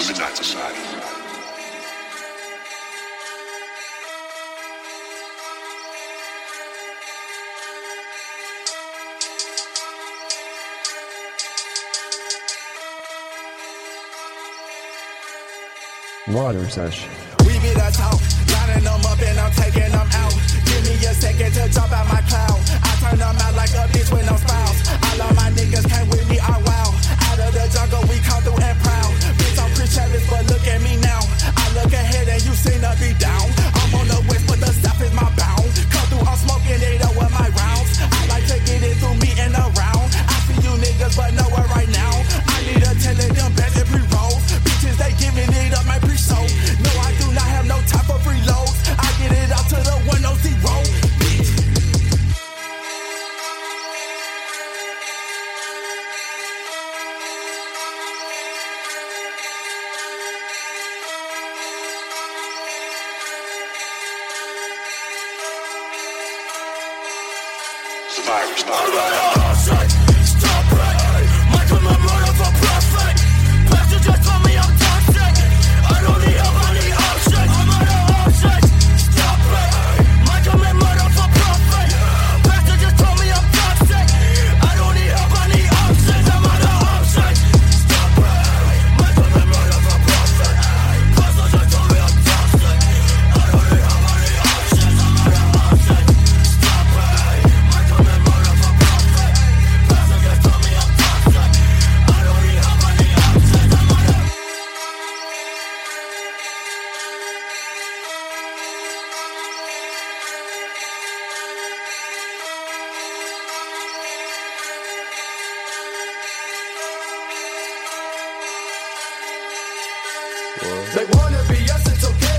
Midnight Society. Water Sesh. We be the talk, lining them up and I'm taking them out. Give me a second to jump out my cloud. I turn them out like a bitch with no spouse. All of my niggas came with me, are wild. Out of the jungle, we come through and proud. Bitch, I'm Chris Travis, but look at me now. I look ahead and you seem to be down. I'm on the west, but the south is my bound. Come through, I'm smoking it up with my rounds. I like to get it through me and around. I see you niggas, but nowhere right now. I need to tell it them back every roll. Bitches, they giving it up, my pre-show. No, I do not have no time for free loads. I get it out to the 100, bitch. Survivors, Stop it! Michael, my brother for profit. Pastor just told me I'm toxic. I don't need help, I need options. I'm out of options. Stop it! Michael, my murder for profit. Pastor just told me I'm toxic. I don't need help, I need options. I'm out of options. Stop it! Michael, my murder for profit. Pastor just told me I'm toxic. I don't need help, I need options. I'm out of options. Stop it! Michael, my murder for profit. Pastor just told me I'm toxic. I don't need help, I need options. I'm out of They wanna be us, it's okay.